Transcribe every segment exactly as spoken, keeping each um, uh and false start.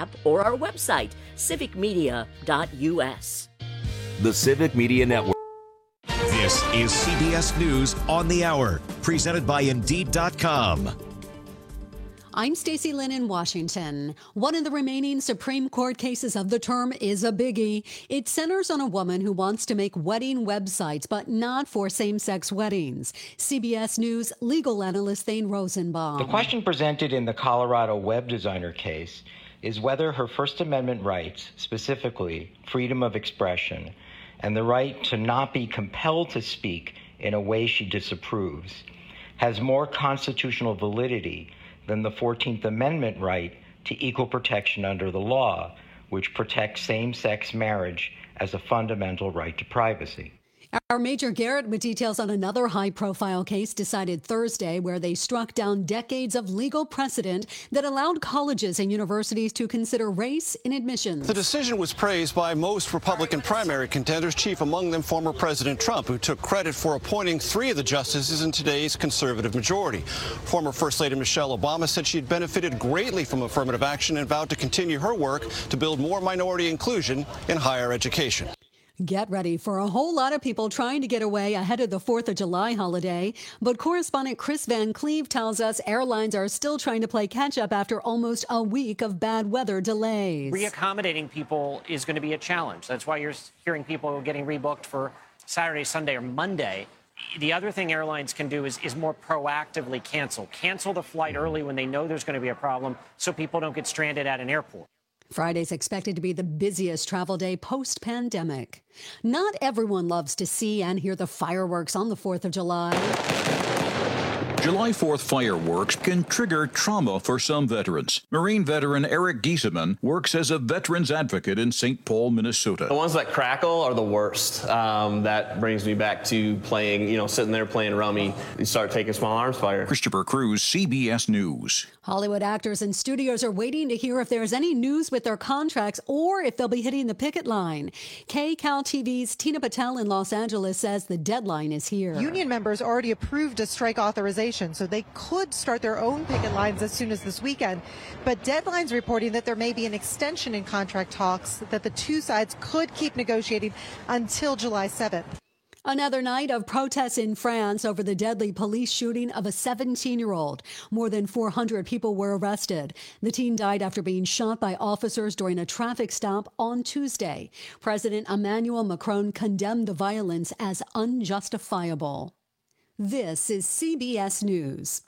app or our website, civic media dot u s. The Civic Media Network. This is C B S News on the Hour, presented by Indeed dot com. I'm Stacey Lynn in Washington. One of the remaining Supreme Court cases of the term is a biggie. It centers on a woman who wants to make wedding websites, but not for same-sex weddings. C B S News legal analyst Thane Rosenbaum. The question presented in the Colorado web designer case is whether her First Amendment rights, specifically freedom of expression, and the right to not be compelled to speak in a way she disapproves, has more constitutional validity than the fourteenth Amendment right to equal protection under the law, which protects same-sex marriage as a fundamental right to privacy. Our Major Garrett with details on another high-profile case decided Thursday where they struck down decades of legal precedent that allowed colleges and universities to consider race in admissions. The decision was praised by most Republican primary contenders, chief among them former President Trump, who took credit for appointing three of the justices in today's conservative majority. Former First Lady Michelle Obama said she had benefited greatly from affirmative action and vowed to continue her work to build more minority inclusion in higher education. Get ready for a whole lot of people trying to get away ahead of the fourth of July holiday. But correspondent Chris Van Cleve tells us airlines are still trying to play catch up after almost a week of bad weather delays. Reaccommodating people is going to be a challenge. That's why you're hearing people getting rebooked for Saturday, Sunday, or Monday. The other thing airlines can do is, is more proactively cancel. Cancel the flight early when they know there's going to be a problem so people don't get stranded at an airport. Friday's expected to be the busiest travel day post-pandemic. Not everyone loves to see and hear the fireworks on the fourth of July. July fourth fireworks can trigger trauma for some veterans. Marine veteran Eric Giesemann works as a veterans advocate in Saint Paul, Minnesota. The ones that crackle are the worst. Um, that brings me back to playing, you know, sitting there playing rummy. You start taking small arms fire. Christopher Cruz, C B S News. Hollywood actors and studios are waiting to hear if there's any news with their contracts or if they'll be hitting the picket line. K C A L T V's Tina Patel in Los Angeles says the deadline is here. Union members already approved a strike authorization, so they could start their own picket lines as soon as this weekend. But Deadline's reporting that there may be an extension in contract talks, that the two sides could keep negotiating until July seventh. Another night of protests in France over the deadly police shooting of a seventeen-year-old. More than four hundred people were arrested. The teen died after being shot by officers during a traffic stop on Tuesday. President Emmanuel Macron condemned the violence as unjustifiable. This is C B S News.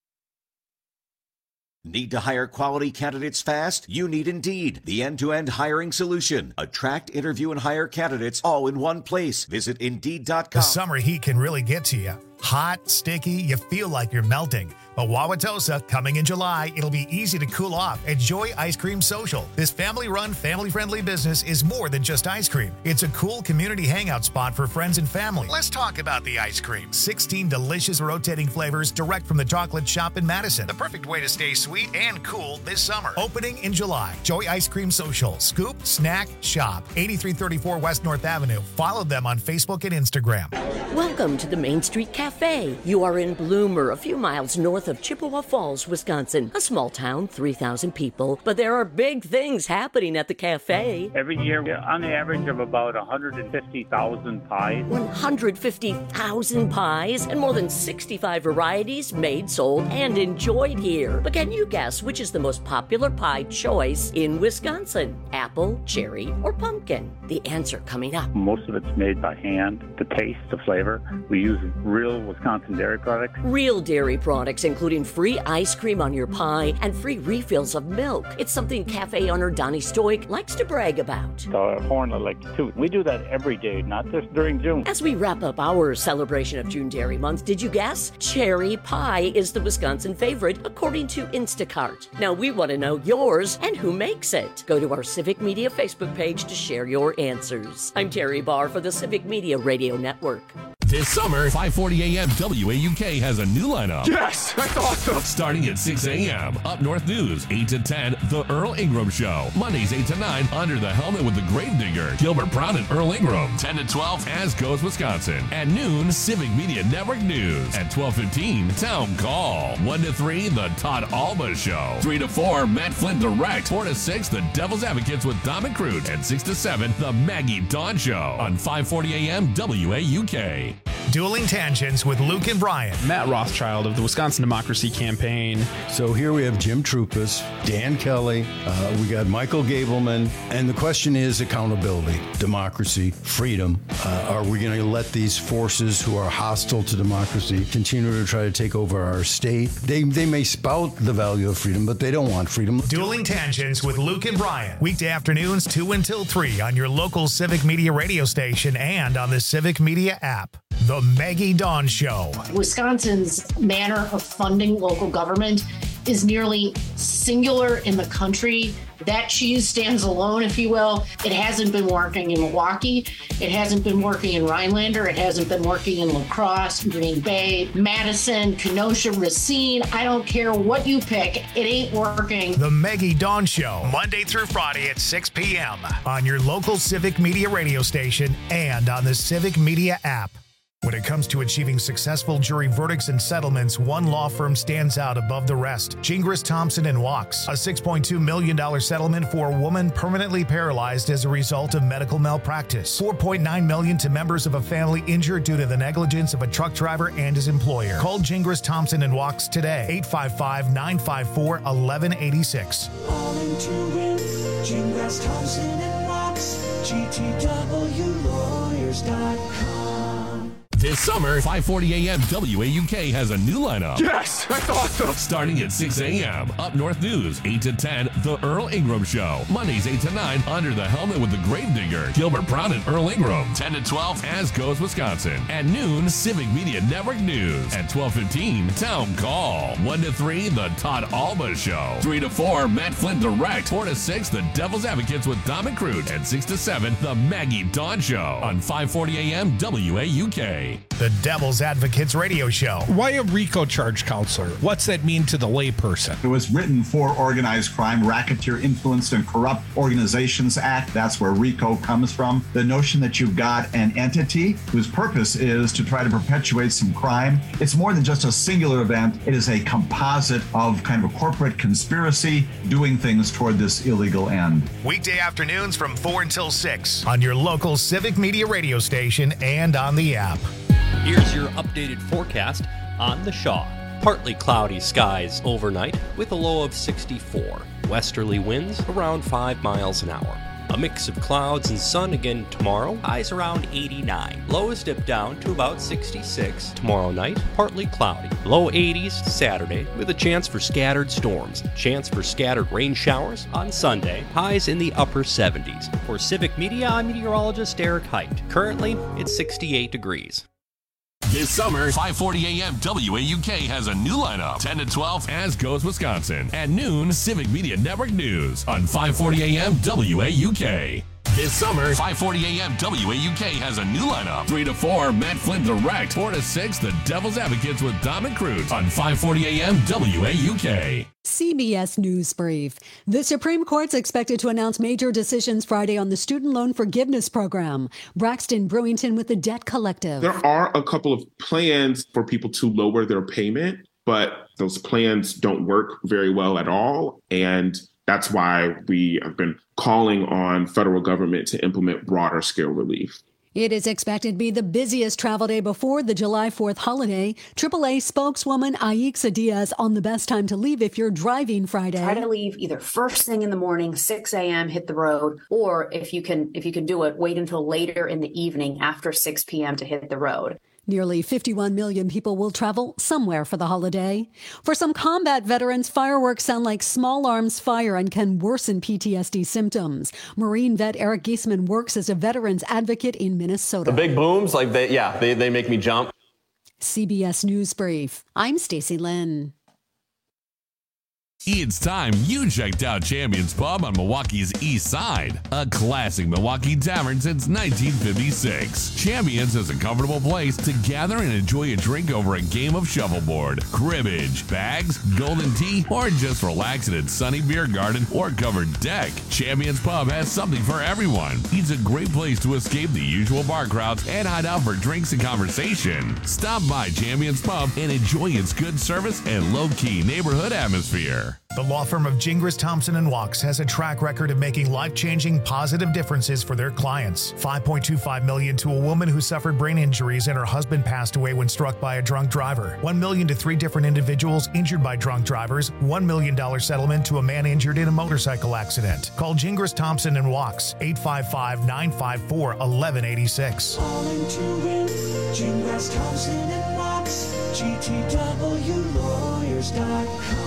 Need to hire quality candidates fast? You need Indeed, the end-to-end hiring solution. Attract, interview, and hire candidates all in one place. Visit Indeed dot com. The summer heat can really get to you. Hot, sticky, you feel like you're melting. But Wauwatosa, coming in July, it'll be easy to cool off at Joy Ice Cream Social. This family-run, family-friendly business is more than just ice cream. It's a cool community hangout spot for friends and family. Let's talk about the ice cream. sixteen delicious rotating flavors direct from the chocolate shop in Madison. The perfect way to stay sweet and cool this summer. Opening in July. Joy Ice Cream Social. Scoop, snack, shop. eighty-three thirty-four West North Avenue. Follow them on Facebook and Instagram. Welcome to the Main Street Cafe. You are in Bloomer, a few miles north of Chippewa Falls, Wisconsin. A small town, three thousand people, but there are big things happening at the cafe. Every year, on the average of about one hundred fifty thousand pies. one hundred fifty thousand pies and more than sixty-five varieties made, sold, and enjoyed here. But can you guess which is the most popular pie choice in Wisconsin? Apple, cherry, or pumpkin? The answer coming up. Most of it's made by hand. The taste, the flavor. We use real Wisconsin dairy products. Real dairy products, including free ice cream on your pie and free refills of milk. It's something cafe owner Donnie Stoic likes to brag about. The horn I like too. We do that every day, not just during June. As we wrap up our celebration of June Dairy Month, did you guess? Cherry pie is the Wisconsin favorite, according to Instacart. Now we want to know yours and who makes it. Go to our Civic Media Facebook page to share your answers. I'm Terry Barr for the Civic Media Radio Network. This summer, five forty a.m. W A U K has a new lineup. Yes, that's awesome. Starting at six a.m. Up North News, eight to ten, The Earl Ingram Show. Mondays, eight to nine, Under the Helmet with the Gravedigger, Gilbert Brown and Earl Ingram. ten to twelve, As Goes Wisconsin. At noon, Civic Media Network News. At twelve fifteen, Town Call. one to three, The Todd Alba Show. three to four, Matt Flynn Direct. four to six, The Devil's Advocates with Dom and Crute. And six to seven, The Maggie Dawn Show. On five forty a.m. W A U K. Dueling Tangents with Luke and Brian. Matt Rothschild of the Wisconsin Democracy Campaign. So here we have Jim Troupas, Dan Kelly, uh, we got Michael Gableman, and the question is accountability, democracy, freedom. Uh, are we going to let these forces who are hostile to democracy continue to try to take over our state? They, they may spout the value of freedom, but they don't want freedom. Dueling Tangents with Luke and Brian. Weekday afternoons, two until three on your local Civic Media radio station and on the Civic Media app. The Maggie Dawn Show. Wisconsin's manner of funding local government is nearly singular in the country. That cheese stands alone, if you will. It hasn't been working in Milwaukee. It hasn't been working in Rhinelander. It hasn't been working in La Crosse, Green Bay, Madison, Kenosha, Racine. I don't care what you pick. It ain't working. The Maggie Dawn Show, Monday through Friday at six p.m. on your local Civic Media radio station and on the Civic Media app. When it comes to achieving successful jury verdicts and settlements, one law firm stands out above the rest. Gingras, Thompson and Wachs. A six point two million dollars settlement for a woman permanently paralyzed as a result of medical malpractice. four point nine million dollars to members of a family injured due to the negligence of a truck driver and his employer. Call Gingras, Thompson and Wachs today. eight five five, nine five four, one one eight six. All into it. Gingras, Thompson and Wachs. G T W lawyers dot com. This summer, five forty a.m. W A U K has a new lineup. Yes, that's awesome. Starting at six a.m. Up North News, eight to ten, The Earl Ingram Show. Mondays, eight to nine, Under the Helmet with the Gravedigger, Gilbert Brown and Earl Ingram. ten to twelve, As Goes Wisconsin. At noon, Civic Media Network News. At twelve fifteen, Town Call. one to three, The Todd Alba Show. three to four, Matt Flynn Direct. four to six, The Devil's Advocates with Dom and Crute. And six to seven, The Maggie Dawn Show. On five forty a.m. W A U K. The Devil's Advocates radio show. Why a RICO charge, counselor? What's that mean to the layperson? It was written for Organized Crime, Racketeer Influenced and Corrupt Organizations Act. That's where RICO comes from. The notion that you've got an entity whose purpose is to try to perpetuate some crime. It's more than just a singular event. It is a composite of kind of a corporate conspiracy doing things toward this illegal end. Weekday afternoons from four until six on your local Civic Media radio station and on the app. Here's your updated forecast on the Shaw. Partly cloudy skies overnight with a low of sixty-four. Westerly winds around five miles an hour. A mix of clouds and sun again tomorrow. Highs around eighty-nine. Lows dip down to about sixty-six. Tomorrow night, partly cloudy. Low eighties Saturday with a chance for scattered storms. Chance for scattered rain showers on Sunday. Highs in the upper seventies. For Civic Media, I'm meteorologist Eric Height. Currently, it's sixty-eight degrees. This summer, five forty a.m. W A U K has a new lineup. ten to twelve, As Goes Wisconsin. At noon, Civic Media Network News on five forty a.m. W A U K. This summer, five forty a.m. W A U K has a new lineup. three to four, Matt Flynn Direct. four to six, The Devil's Advocates with Dom and Crute on five forty a.m. W A U K. C B S News Brief. The Supreme Court's expected to announce major decisions Friday on the student loan forgiveness program. Braxton Brewington with the Debt Collective. There are a couple of plans for people to lower their payment, but those plans don't work very well at all. And that's why we have been calling on federal government to implement broader scale relief. It is expected to be the busiest travel day before the July fourth holiday. triple A spokeswoman Aixa Diaz on the best time to leave if you're driving Friday. Try to leave either first thing in the morning, six a.m., hit the road, or if you can if you can do it, wait until later in the evening after six p.m. to hit the road. Nearly fifty-one million people will travel somewhere for the holiday. For some combat veterans, fireworks sound like small arms fire and can worsen P T S D symptoms. Marine vet Eric Giesman works as a veterans advocate in Minnesota. The big booms, like they, yeah, they, they make me jump. C B S News Brief. I'm Stacey Lynn. It's time you checked out Champions Pub on Milwaukee's East Side, a classic Milwaukee tavern since nineteen fifty-six. Champions is a comfortable place to gather and enjoy a drink over a game of shuffleboard, cribbage, bags, golden tea, or just relax in its sunny beer garden or covered deck. Champions Pub has something for everyone. It's a great place to escape the usual bar crowds and hide out for drinks and conversation. Stop by Champions Pub and enjoy its good service and low-key neighborhood atmosphere. The law firm of Gingras, Thompson and Wachs has a track record of making life-changing positive differences for their clients. five point two five million dollars to a woman who suffered brain injuries and her husband passed away when struck by a drunk driver. one million dollars to three different individuals injured by drunk drivers. one million dollars settlement to a man injured in a motorcycle accident. Call Gingras, Thompson and Wachs, eight five five, nine five four, one one eight six. Calling to win, Gingras, Thompson and Wachs, G T W lawyers dot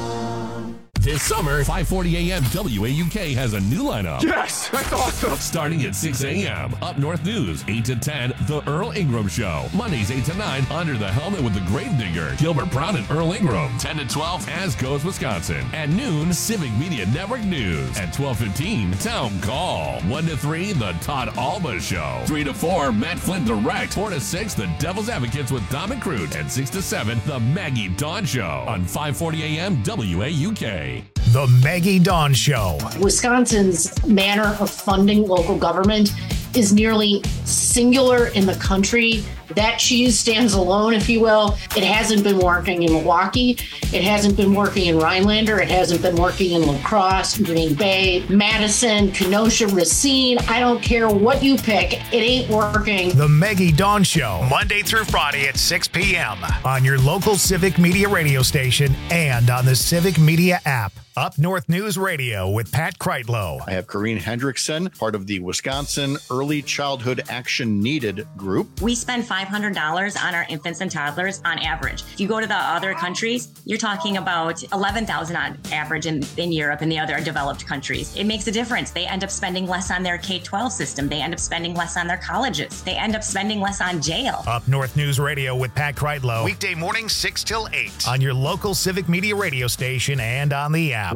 com. This summer, five forty a.m. W A U K has a new lineup. Yes, that's awesome. Starting at six a.m. Up North News, eight to ten, The Earl Ingram Show. Mondays, eight to nine, Under the Helmet with the Gravedigger, Gilbert Brown and Earl Ingram. ten to twelve, As Goes Wisconsin. At noon, Civic Media Network News. At twelve fifteen, Town Call. one to three, The Todd Alba Show. three to four, Matt Flynn Direct. four to six, The Devil's Advocates with Dom and Crute. And six to seven, The Maggie Dawn Show. On five forty a.m. W A U K. The Maggie Dawn Show. Wisconsin's manner of funding local government is nearly singular in the country. That cheese stands alone, if you will. It hasn't been working in Milwaukee. It hasn't been working in Rhinelander. It hasn't been working in La Crosse, Green Bay, Madison, Kenosha, Racine. I don't care what you pick. It ain't working. The Maggie Dawn Show, Monday through Friday at six p.m. on your local Civic Media radio station and on the Civic Media app. Up North News Radio with Pat Kreitlow. I have Corrine Hendrickson, part of the Wisconsin Early Childhood Action Needed group. We spend five hundred dollars on our infants and toddlers on average. If you go to the other countries, you're talking about eleven thousand dollars on average in, in Europe and the other developed countries. It makes a difference. They end up spending less on their K twelve system. They end up spending less on their colleges. They end up spending less on jail. Up North News Radio with Pat Kreitlow. Weekday morning, six till eight on your local Civic Media radio station and on the app.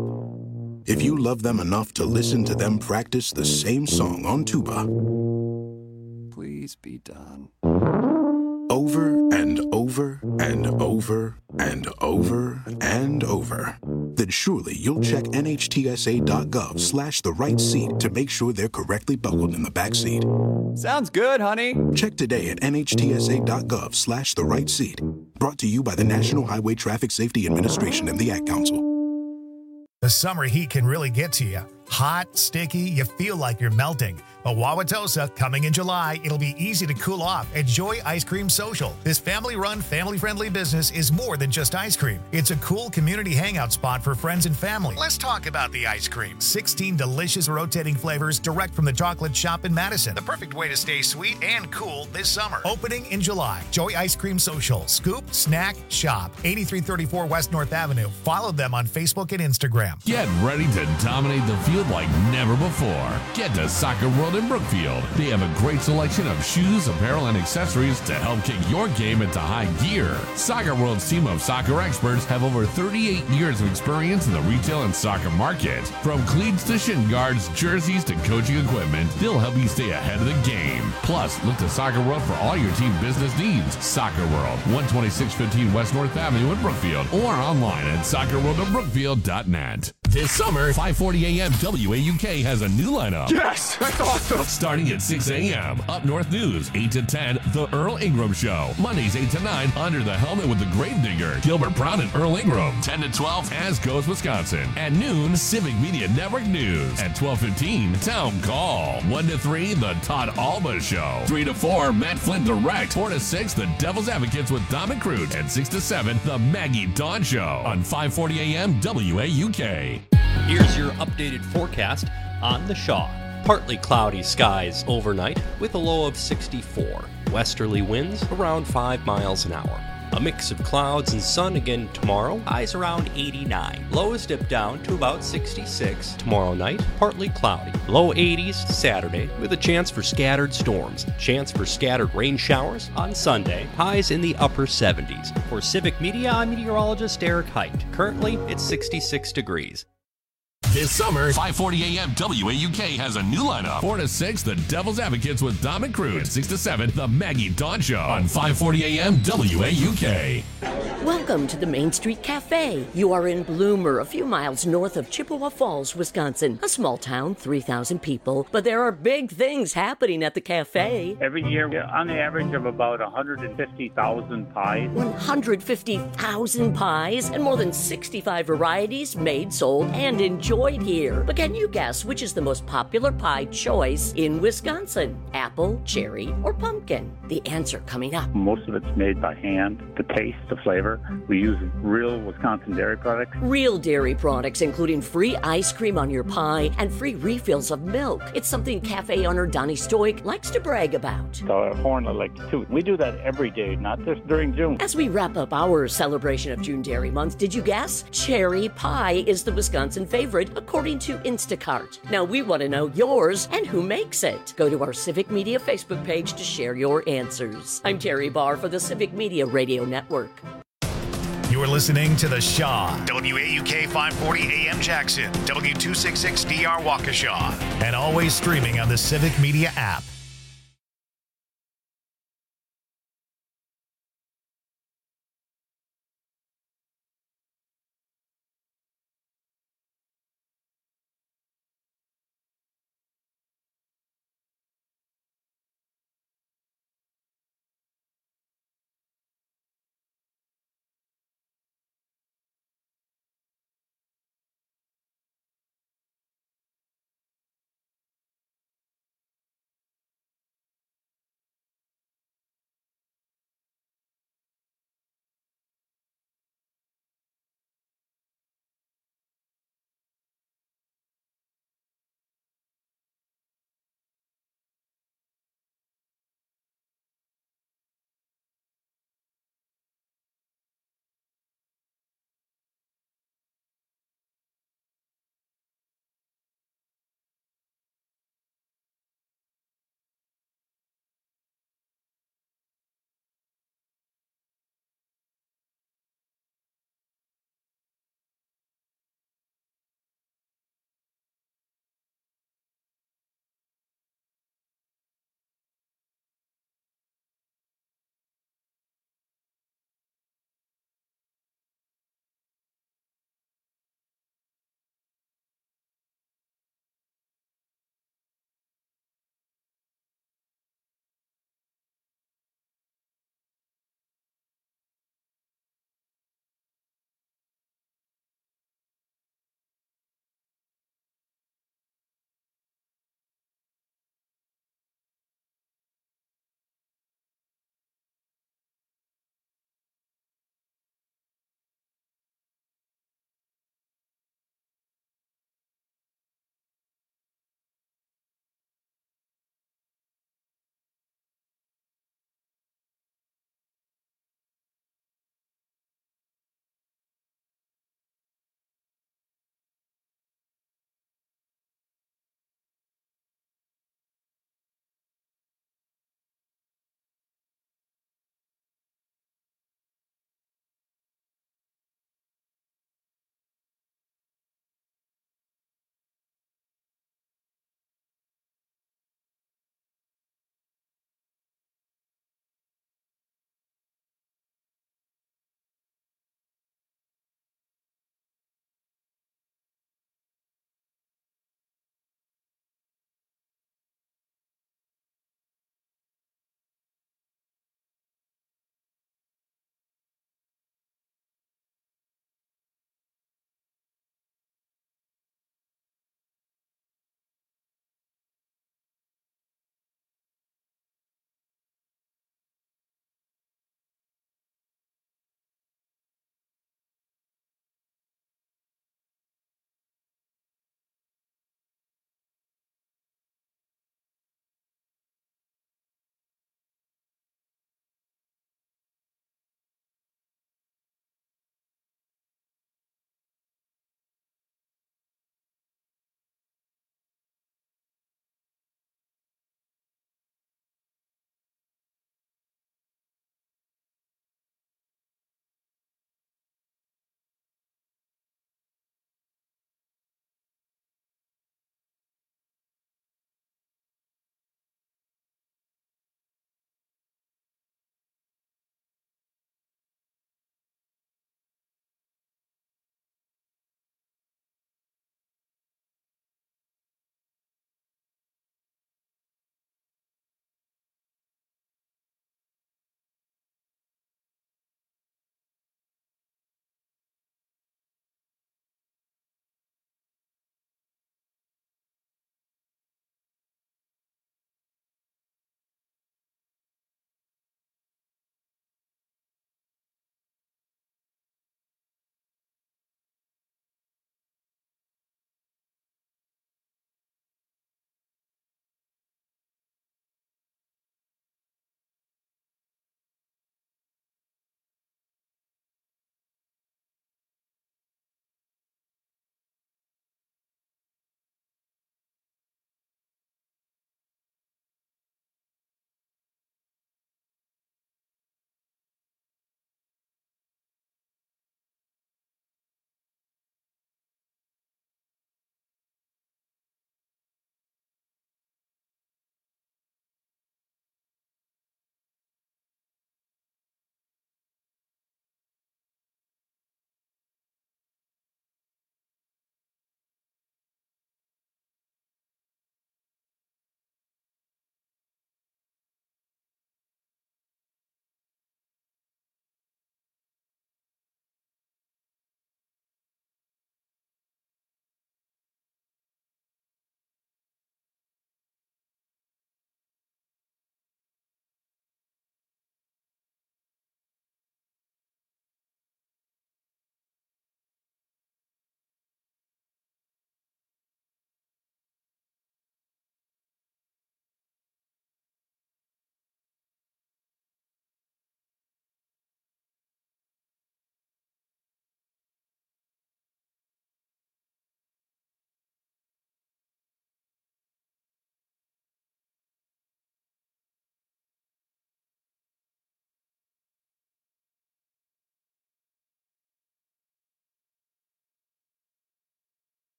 If you love them enough to listen to them practice the same song on tuba, please be done. Over and over and over and over and over, then surely you'll check nhtsa.gov slash the right seat to make sure they're correctly buckled in the back seat. Sounds good, honey. Check today at nhtsa.gov slash the right seat. Brought to you by the National Highway Traffic Safety Administration and the Ad Council. The summer heat can really get to you. Hot, sticky, you feel like you're melting. But Wauwatosa, coming in July, it'll be easy to cool off. Enjoy Ice Cream Social. This family-run, family-friendly business is more than just ice cream. It's a cool community hangout spot for friends and family. Let's talk about the ice cream. sixteen delicious rotating flavors direct from the chocolate shop in Madison. The perfect way to stay sweet and cool this summer. Opening in July. Joy Ice Cream Social. Scoop, snack, shop. eighty-three thirty-four West North Avenue. Follow them on Facebook and Instagram. Get ready to dominate the field like never before. Get to Soccer World in Brookfield. They have a great selection of shoes, apparel, and accessories to help kick your game into high gear. Soccer World's team of soccer experts have over thirty-eight years of experience in the retail and soccer market. From cleats to shin guards, jerseys to coaching equipment, they'll help you stay ahead of the game. Plus, look to Soccer World for all your team business needs. Soccer World, one twenty-six fifteen West North Avenue in Brookfield, or online at soccer world of brookfield dot net. This summer, five forty a.m. W A U K has a new lineup. Yes, that's awesome. Starting at six a.m. Up North News, eight to ten, The Earl Ingram Show. Mondays, eight to nine, Under the Helmet with the Gravedigger, Gilbert Brown and Earl Ingram. ten to twelve, As Goes Wisconsin. At noon, Civic Media Network News. At twelve fifteen, Town Call. one to three, The Todd Alba Show. three to four, Matt Flynn Direct. four to six, The Devil's Advocates with Dom and Crute. And six to seven, The Maggie Dawn Show. On five forty a.m. W A U K. Here's your updated forecast on the Shaw. Partly cloudy skies overnight with a low of sixty-four. Westerly winds around five miles an hour. A mix of clouds and sun again tomorrow. Highs around eighty-nine. Lows dip down to about sixty-six. Tomorrow night, partly cloudy. Low eighties Saturday with a chance for scattered storms. Chance for scattered rain showers on Sunday. Highs in the upper seventies. For Civic Media, I'm meteorologist Eric Height. Currently, it's sixty-six degrees. This summer, five forty A M W A U K has a new lineup. four to six, The Devil's Advocates with Dom and Crude. six to seven, The Maggie Dawn Show on five forty A M W A U K. Welcome to the Main Street Cafe. You are in Bloomer, a few miles north of Chippewa Falls, Wisconsin. A small town, three thousand people, but there are big things happening at the cafe. Every year, on the average of about one hundred fifty thousand pies. one hundred fifty thousand pies and more than sixty-five varieties made, sold, and enjoyed here. But can you guess which is the most popular pie choice in Wisconsin? Apple, cherry, or pumpkin? The answer coming up. Most of it's made by hand. The taste, the flavor. We use real Wisconsin dairy products. Real dairy products, including free ice cream on your pie and free refills of milk. It's something cafe owner Donnie Stoic likes to brag about. The horn I like to toot. We do that every day, not just during June. As we wrap up our celebration of June Dairy Month, did you guess? Cherry pie is the Wisconsin favorite, according to Instacart. Now we want to know yours and who makes it. Go to our Civic Media Facebook page to share your answers. I'm Terry Barr for the Civic Media Radio Network. You're listening to The Shaw, W A U K five forty A M Jackson, W two sixty-six D R Waukesha, and always streaming on the Civic Media app.